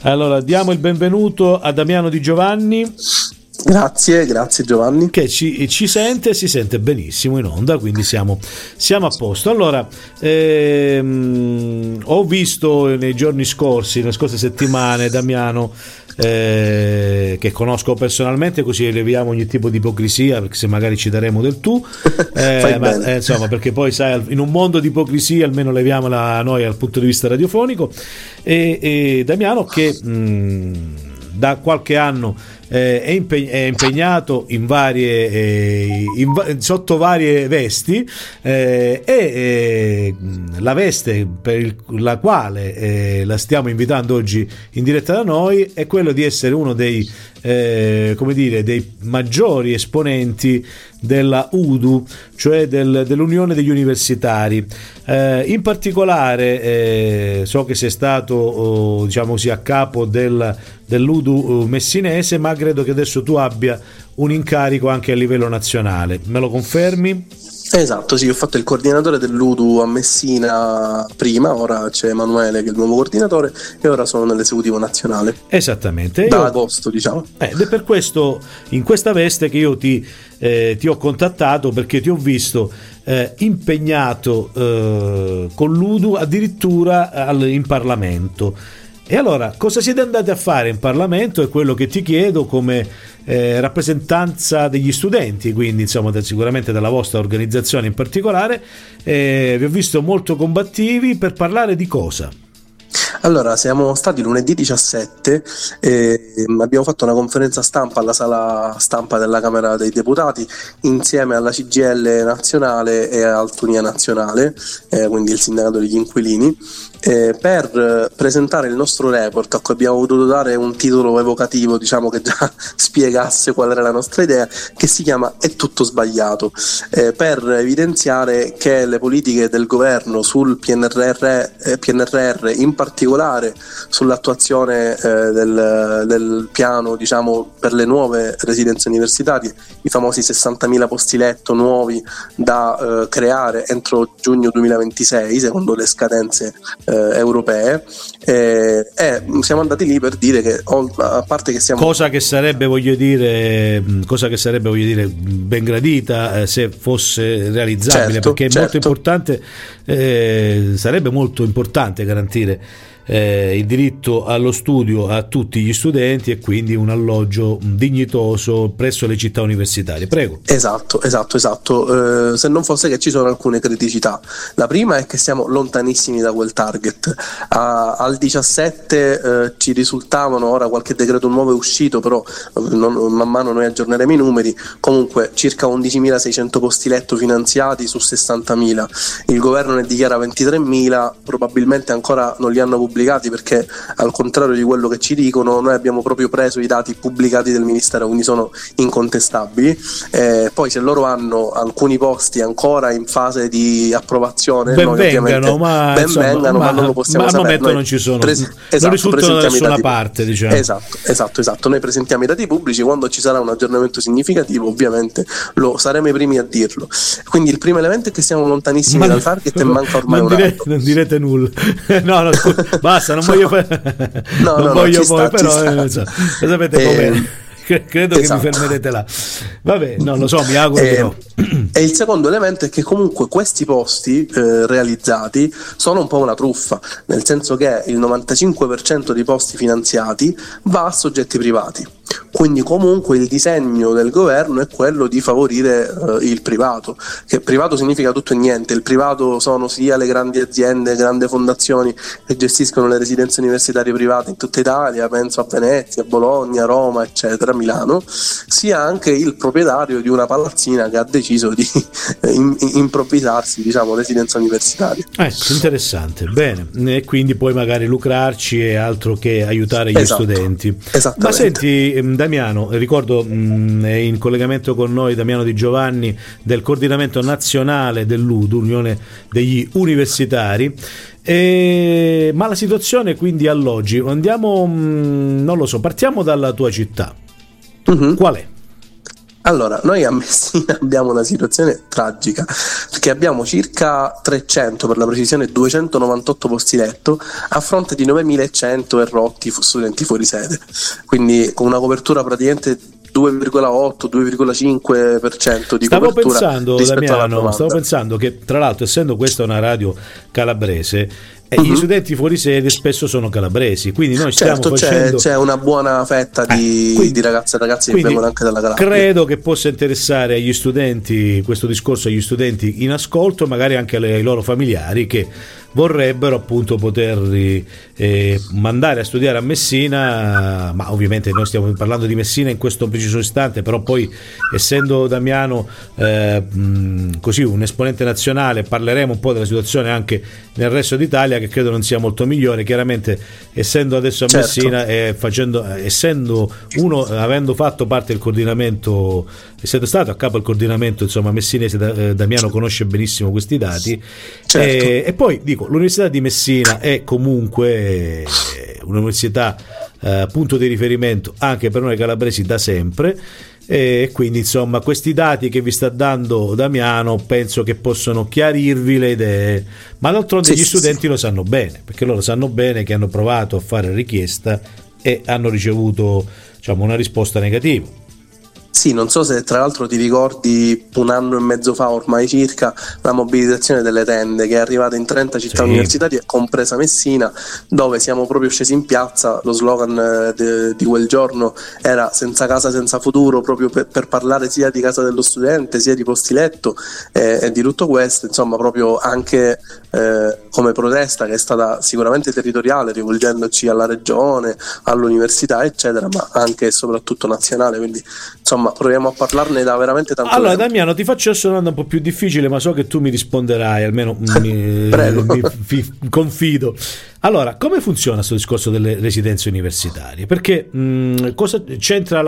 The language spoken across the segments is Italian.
Allora, diamo il benvenuto a Damiano Di Giovanni. Grazie Giovanni. Che ci sente, si sente benissimo in onda, quindi siamo a posto. Allora, ho visto nei giorni scorsi, nelle scorse settimane, Damiano, che conosco personalmente, così eleviamo ogni tipo di ipocrisia, perché se magari ci daremo del tu, insomma, perché poi sai, in un mondo di ipocrisia almeno leviamola noi dal punto di vista radiofonico, e Damiano che da qualche anno è impegnato in varie sotto varie vesti, e la veste per la quale la stiamo invitando oggi in diretta da noi è quello di essere uno dei dei maggiori esponenti della UDU, cioè dell'Unione degli Universitari. In particolare so che sei stato diciamo così a capo dell'UDU messinese, ma credo che adesso tu abbia un incarico anche a livello nazionale. Me lo confermi? Esatto, sì, ho fatto il coordinatore dell'UDU a Messina prima, ora c'è Emanuele che è il nuovo coordinatore e ora sono nell'esecutivo nazionale. Esattamente. Da agosto, diciamo. Ed è per questo, in questa veste, che io ti ho contattato, perché ti ho visto impegnato con l'UDU addirittura in Parlamento. E allora, cosa siete andati a fare in Parlamento? È quello che ti chiedo come rappresentanza degli studenti, quindi insomma sicuramente della vostra organizzazione in particolare. Vi ho visto molto combattivi. Per parlare di cosa? Allora, siamo stati lunedì 17 e abbiamo fatto una conferenza stampa alla sala stampa della Camera dei Deputati insieme alla CGIL nazionale e all'Altunia nazionale, quindi il sindacato degli inquilini, per presentare il nostro report, a cui abbiamo voluto dare un titolo evocativo, diciamo, che già spiegasse qual era la nostra idea, che si chiama È tutto sbagliato, per evidenziare che le politiche del governo sul PNRR, in particolare sull'attuazione del piano, diciamo, per le nuove residenze universitarie, i famosi 60.000 posti letto nuovi da creare entro giugno 2026 secondo le scadenze europee, e siamo andati lì per dire che, a parte che siamo, cosa che sarebbe voglio dire ben gradita se fosse realizzabile, certo, perché è molto importante, sarebbe molto importante garantire il diritto allo studio a tutti gli studenti e quindi un alloggio dignitoso presso le città universitarie. Prego. Esatto. Se non fosse che ci sono alcune criticità. La prima è che siamo lontanissimi da quel target. Al 17 ci risultavano, ora qualche decreto nuovo è uscito, però man mano noi aggiorneremo i numeri, comunque circa 11.600 posti letto finanziati su 60.000. Il governo ne dichiara 23.000, probabilmente ancora non li hanno pubblicati, perché al contrario di quello che ci dicono, noi abbiamo proprio preso i dati pubblicati del Ministero, quindi sono incontestabili. Poi se loro hanno alcuni posti ancora in fase di approvazione, ben vengano, ma non lo possiamo sapere. Al momento non ci sono, non risultano da nessuna parte, diciamo. Esatto, noi presentiamo i dati pubblici, quando ci sarà un aggiornamento significativo ovviamente lo saremo i primi a dirlo. Quindi il primo elemento è che siamo lontanissimi dal target e manca ormai un anno. Non direte nulla. No, scusa, basta, non voglio sapete com'è. Credo che mi fermerete là. Vabbè, non lo so, mi auguro che no. E il secondo elemento è che comunque questi posti realizzati sono un po' una truffa, nel senso che il 95% dei posti finanziati va a soggetti privati. Quindi comunque il disegno del governo è quello di favorire il privato, che privato significa tutto e niente. Il privato sono sia le grandi aziende, grandi fondazioni che gestiscono le residenze universitarie private in tutta Italia, penso a Venezia, a Bologna, Roma, eccetera, Milano, sia anche il proprietario di una palazzina che ha deciso di improvvisarsi, diciamo, residenza universitaria. Interessante, bene, e quindi poi magari lucrarci e altro che aiutare gli studenti. Ma senti, Damiano, ricordo è in collegamento con noi Damiano Di Giovanni del coordinamento nazionale dell'UDU, Unione degli Universitari, ma la situazione quindi alloggi, andiamo, non lo so, partiamo dalla tua città. Qual è? Allora, noi a Messina abbiamo una situazione tragica, perché abbiamo circa 300, per la precisione 298 posti letto, a fronte di 9100 e rotti studenti fuori sede, quindi con una copertura praticamente 2,8-2,5% di Stavo copertura pensando, rispetto alla Damiano, domanda. stavo pensando che, tra l'altro, essendo questa una radio calabrese, gli studenti fuori sede spesso sono calabresi, quindi noi stiamo Certo, facendo... c'è una buona fetta di ragazze e ragazzi che quindi vengono anche dalla Calabria. credo che possa interessare agli studenti, questo discorso agli studenti in ascolto, magari anche ai loro familiari che vorrebbero appunto poterli mandare a studiare a Messina, ma ovviamente noi stiamo parlando di Messina in questo preciso istante, però poi essendo Damiano così un esponente nazionale parleremo un po' della situazione anche nel resto d'Italia, che credo non sia molto migliore. Chiaramente essendo adesso a Messina e essendo uno, avendo fatto parte del coordinamento, essendo stato a capo del coordinamento insomma messinese, Damiano conosce benissimo questi dati. Certo. E poi dico, l'Università di Messina è comunque un'università punto di riferimento anche per noi calabresi da sempre, e quindi insomma questi dati che vi sta dando Damiano penso che possono chiarirvi le idee, ma d'altronde gli studenti lo sanno bene, perché loro sanno bene che hanno provato a fare richiesta e hanno ricevuto, diciamo, una risposta negativa. Sì, non so se tra l'altro ti ricordi un anno e mezzo fa ormai circa la mobilitazione delle tende che è arrivata in 30 città universitarie, compresa Messina, dove siamo proprio scesi in piazza. Lo slogan di quel giorno era senza casa senza futuro, proprio per parlare sia di casa dello studente sia di posti letto e di tutto questo, insomma, proprio anche come protesta che è stata sicuramente territoriale, rivolgendoci alla regione, all'università eccetera, ma anche e soprattutto nazionale, quindi insomma proviamo a parlarne da veramente tanto allora tempo. Damiano, ti faccio adesso una domanda un po' più difficile, ma so che tu mi risponderai, almeno Prego. confido. Allora, come funziona questo discorso delle residenze universitarie? Perché cosa c'entra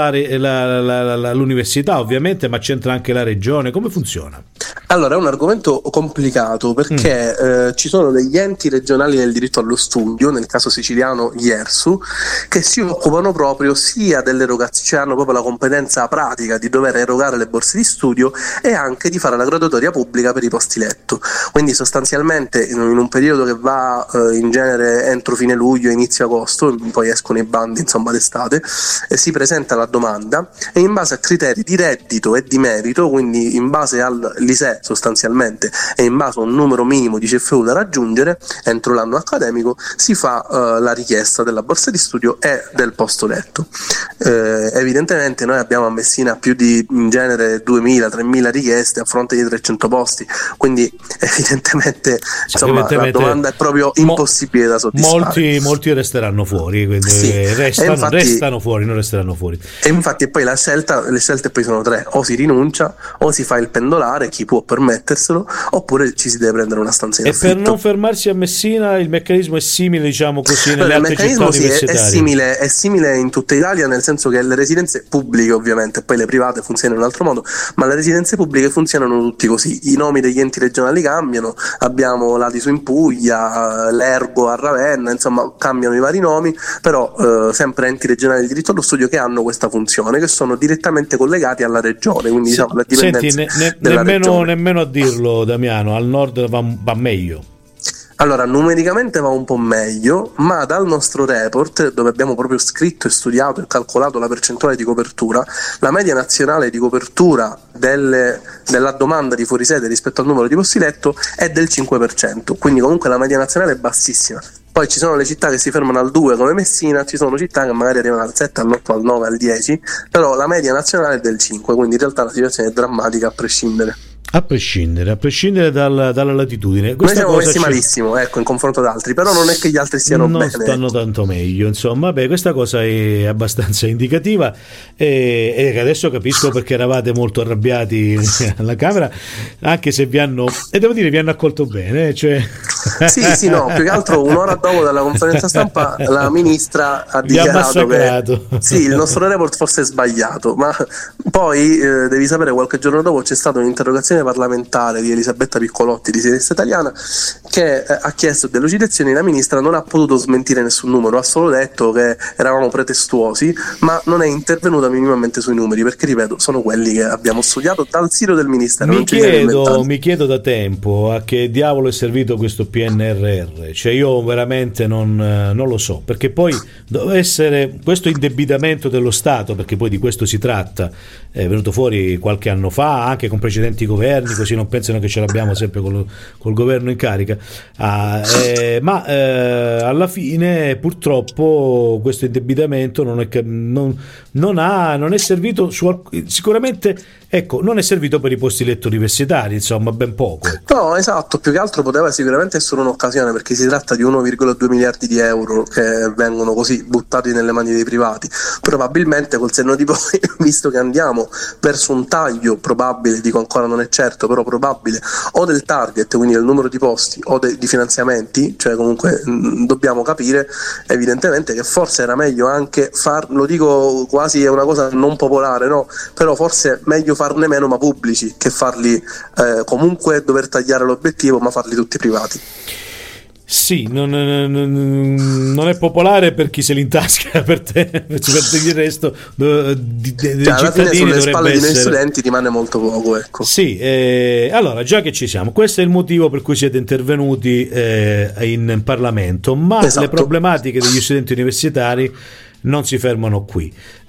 l'università ovviamente, ma c'entra anche la regione, come funziona? Allora, è un argomento complicato perché ci sono degli enti regionali del diritto allo studio, nel caso siciliano gli ERSU, che si occupano proprio sia dell'erogazione, cioè hanno proprio la competenza pratica di dover erogare le borse di studio e anche di fare la graduatoria pubblica per i posti letto. Quindi sostanzialmente in un periodo che va in genere entro fine luglio, inizio agosto, poi escono i bandi insomma d'estate, si presenta la domanda e in base a criteri di reddito e di merito, quindi in base all'ISEE sostanzialmente e in base a un numero minimo di CFU da raggiungere entro l'anno accademico, si fa la richiesta della borsa di studio e del posto letto. Evidentemente noi abbiamo a Messina più di in genere 2.000-3.000 richieste a fronte di 300 posti, quindi evidentemente insomma la domanda è proprio impossibile da soddisfare. Molti resteranno fuori, quindi restano fuori, non resteranno fuori. E infatti poi le scelte poi sono tre: o si rinuncia, o si fa il pendolare, chi può permetterselo, oppure ci si deve prendere una stanza in affitto. E per non fermarsi a Messina il meccanismo è simile, diciamo così, nelle altre città universitarie? È simile in tutta Italia, nel senso che le residenze pubbliche ovviamente, poi le private funzionano in un altro modo, ma le residenze pubbliche funzionano tutti così. I nomi degli enti regionali cambiano, abbiamo l'Adisu in Puglia, l'Ergo a Ravenna, insomma cambiano i vari nomi, però sempre enti regionali di diritto allo studio che hanno questa funzione, che sono direttamente collegati alla regione, quindi diciamo la dipendenza della regione. Nemmeno a dirlo, Damiano, al nord va meglio. Allora, numericamente va un po' meglio, ma dal nostro report, dove abbiamo proprio scritto e studiato e calcolato la percentuale di copertura, la media nazionale di copertura della domanda di fuorisede rispetto al numero di posti letto è del 5%, quindi comunque la media nazionale è bassissima. Poi ci sono le città che si fermano al 2 come Messina, ci sono città che magari arrivano al 7, all'8, al 9, al 10, però la media nazionale è del 5, quindi in realtà la situazione è drammatica a prescindere. A prescindere dalla latitudine. Noi siamo messi malissimo, ecco, in confronto ad altri, però non è che gli altri stiano bene. Non stanno tanto meglio, insomma. Beh, questa cosa è abbastanza indicativa e adesso capisco perché eravate molto arrabbiati alla Camera, anche se vi hanno accolto bene, cioè... Sì, no, più che altro un'ora dopo dalla conferenza stampa la ministra ha dichiarato che sì, il nostro report forse è sbagliato, ma poi devi sapere, qualche giorno dopo c'è stata un'interrogazione commissione parlamentare di Elisabetta Piccolotti di Sinistra Italiana che ha chiesto delucidazioni. La ministra non ha potuto smentire nessun numero, ha solo detto che eravamo pretestuosi, ma non è intervenuta minimamente sui numeri, perché ripeto, sono quelli che abbiamo studiato dal sito del Ministero. Mi chiedo da tempo a che diavolo è servito questo PNRR, cioè io veramente non lo so, perché poi deve essere questo indebitamento dello Stato, perché poi di questo si tratta, è venuto fuori qualche anno fa anche con precedenti governi, così non pensano che ce l'abbiamo sempre col governo in carica, ma alla fine purtroppo questo indebitamento non è servito sicuramente, ecco, non è servito per i posti letto universitari, insomma, ben poco. No, esatto, più che altro poteva sicuramente essere un'occasione, perché si tratta di 1,2 miliardi di euro che vengono così buttati nelle mani dei privati. Probabilmente col senno di poi, visto che andiamo verso un taglio probabile, dico ancora non è certo, però probabile, o del target, quindi del numero di posti, o di finanziamenti, cioè comunque dobbiamo capire evidentemente che forse era meglio anche lo dico quasi è una cosa non popolare, no? Però forse meglio farne meno ma pubblici che farli comunque dover tagliare l'obiettivo ma farli tutti privati. Sì, non è popolare per chi se li intasca, per te, per il resto dei alla fine sulle spalle di noi essere... studenti rimane molto poco, ecco. Sì, allora già che ci siamo, questo è il motivo per cui siete intervenuti in Parlamento, ma esatto. Le problematiche degli studenti universitari non si fermano qui.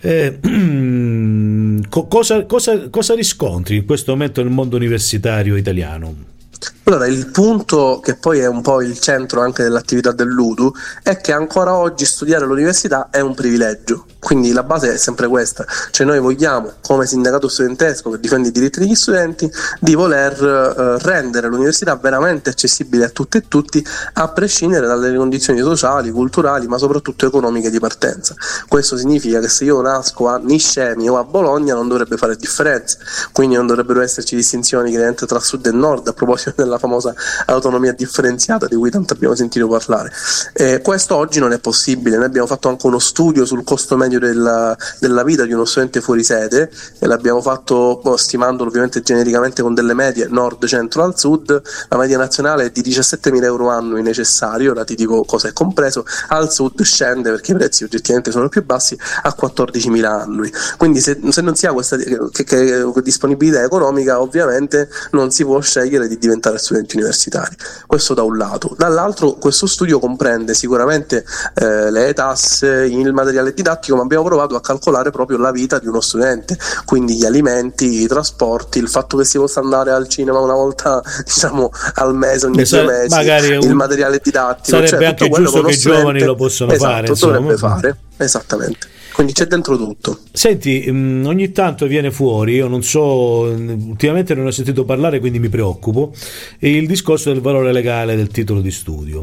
Cosa riscontri in questo momento nel mondo universitario italiano? Allora, il punto che poi è un po' il centro anche dell'attività dell'UDU è che ancora oggi studiare all'università è un privilegio, quindi la base è sempre questa, cioè noi vogliamo, come sindacato studentesco che difende i diritti degli studenti, di voler rendere l'università veramente accessibile a tutte e tutti, a prescindere dalle condizioni sociali, culturali, ma soprattutto economiche di partenza. Questo significa che se io nasco a Niscemi o a Bologna non dovrebbe fare differenza, quindi non dovrebbero esserci distinzioni chiaramente tra sud e nord, a proposito della famosa autonomia differenziata di cui tanto abbiamo sentito parlare. Questo oggi non è possibile. Noi abbiamo fatto anche uno studio sul costo medio della vita di uno studente fuori sede e l'abbiamo fatto stimandolo ovviamente genericamente con delle medie nord, centro al sud. La media nazionale è di 17.000 euro annui necessario, ora ti dico cosa è compreso, al sud scende perché i prezzi oggettivamente sono più bassi a 14.000 annui, quindi se non si ha questa disponibilità economica ovviamente non si può scegliere di diventare studenti universitari. Questo da un lato. Dall'altro questo studio comprende sicuramente le tasse, il materiale didattico, ma abbiamo provato a calcolare proprio la vita di uno studente, quindi gli alimenti, i trasporti, il fatto che si possa andare al cinema una volta diciamo al mese, ogni 2 mesi, il materiale didattico, sarebbe cioè, anche giusto che i giovani lo possano fare, dovrebbe fare, esattamente. Quindi c'è dentro tutto. Senti, ogni tanto viene fuori, io non so, ultimamente non ho sentito parlare, quindi mi preoccupo, il discorso del valore legale del titolo di studio.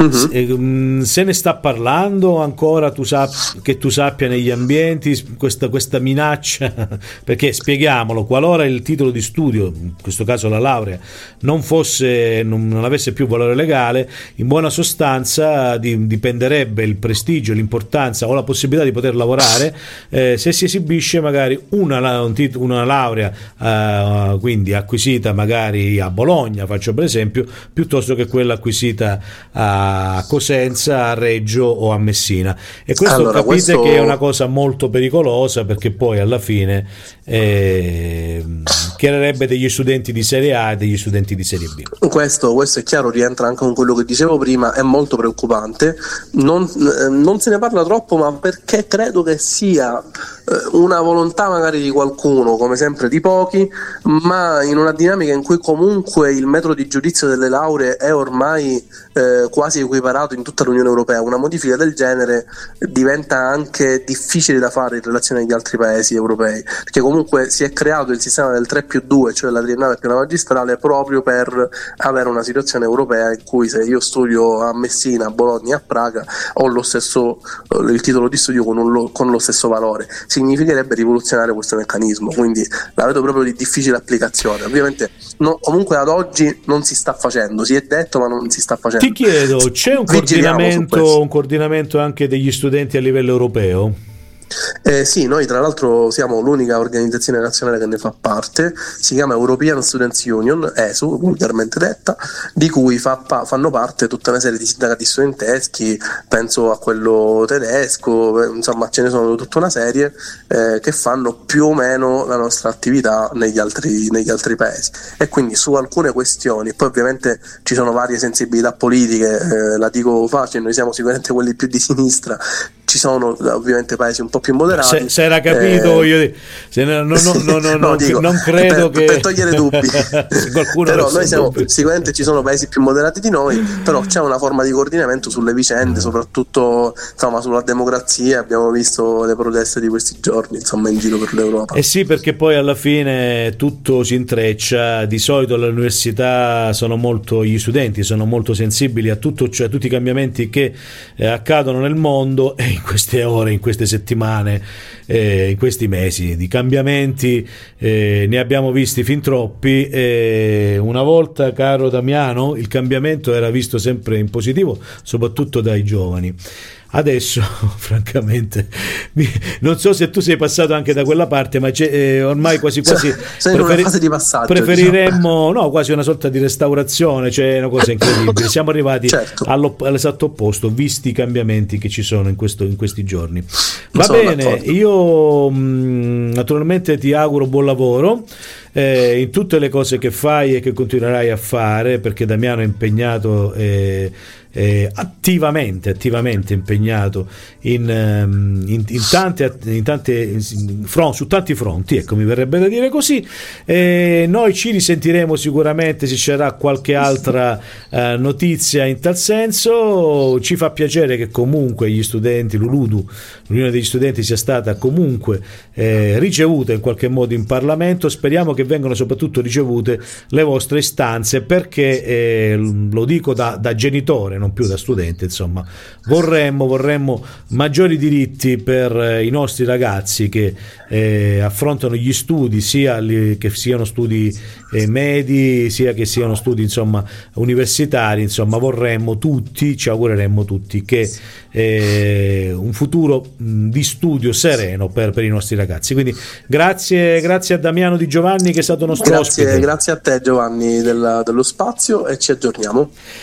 Se ne sta parlando ancora, che tu sappia, negli ambienti, questa minaccia, perché spieghiamolo, qualora il titolo di studio, in questo caso la laurea, non avesse più valore legale, in buona sostanza dipenderebbe il prestigio, l'importanza o la possibilità di poter lavorare se si esibisce magari una laurea quindi acquisita magari a Bologna, faccio per esempio, piuttosto che quella acquisita a Cosenza, a Reggio o a Messina, e questo capite che è una cosa molto pericolosa, perché poi alla fine creerebbe degli studenti di serie A e degli studenti di serie B. Questo è chiaro, rientra anche con quello che dicevo prima, è molto preoccupante, non se ne parla troppo, ma perché credo che sia una volontà magari di qualcuno, come sempre di pochi, ma in una dinamica in cui comunque il metodo di giudizio delle lauree è ormai quasi equiparato in tutta l'Unione Europea. Una modifica del genere diventa anche difficile da fare in relazione agli altri paesi europei, perché comunque si è creato il sistema del 3+2, cioè la triennale più la magistrale, proprio per avere una situazione europea in cui se io studio a Messina, a Bologna, a Praga ho il titolo di studio con lo stesso valore. Significherebbe rivoluzionare questo meccanismo, quindi la vedo proprio di difficile applicazione. Ovviamente comunque ad oggi non si sta facendo, si è detto ma non si sta facendo. Ti chiedo, c'è un coordinamento anche degli studenti a livello europeo? Sì, noi tra l'altro siamo l'unica organizzazione nazionale che ne fa parte, si chiama European Students Union, ESU, vulgarmente detta, di cui fanno parte tutta una serie di sindacati studenteschi, penso a quello tedesco, insomma ce ne sono tutta una serie che fanno più o meno la nostra attività negli altri paesi, e quindi su alcune questioni, poi ovviamente ci sono varie sensibilità politiche, la dico facile, noi siamo sicuramente quelli più di sinistra, ci sono ovviamente paesi un po' più moderati. Se era capito, non credo per togliere dubbi. Però noi siamo dubbi. sicuramente, ci sono paesi più moderati di noi, però c'è una forma di coordinamento sulle vicende, soprattutto insomma sulla democrazia. Abbiamo visto le proteste di questi giorni, insomma, in giro per l'Europa. Eh sì, perché poi alla fine tutto si intreccia. Di solito all'università gli studenti sono molto sensibili a tutto, cioè a tutti i cambiamenti che accadono nel mondo, e in queste ore, in queste settimane, in questi mesi di cambiamenti ne abbiamo visti fin troppi. Una volta, caro Damiano, il cambiamento era visto sempre in positivo, soprattutto dai giovani. Adesso, francamente, non so se tu sei passato anche da quella parte, ma ormai quasi sei in una fase di passaggio, preferiremmo, no, quasi una sorta di restaurazione, cioè una cosa incredibile. Siamo arrivati certo, all'esatto opposto, visti i cambiamenti che ci sono in questi giorni. Va sono bene, d'accordo. io naturalmente ti auguro buon lavoro in tutte le cose che fai e che continuerai a fare, perché Damiano è impegnato attivamente impegnato su tanti fronti, ecco, mi verrebbe da dire così. Noi ci risentiremo sicuramente se ci sarà qualche altra notizia in tal senso. Ci fa piacere che comunque gli studenti, l'Unione degli Studenti, sia stata comunque ricevuta in qualche modo in Parlamento. Speriamo che vengano soprattutto ricevute le vostre istanze, perché lo dico da genitore, non più da studente, insomma, vorremmo maggiori diritti per i nostri ragazzi che affrontano gli studi, sia che siano studi medi, sia che siano studi, insomma, universitari. Insomma, ci augureremmo tutti che un futuro di studio sereno per i nostri ragazzi. Quindi grazie a Damiano Di Giovanni, che è stato nostro ospite. Grazie a te, Giovanni, dello spazio, e ci aggiorniamo.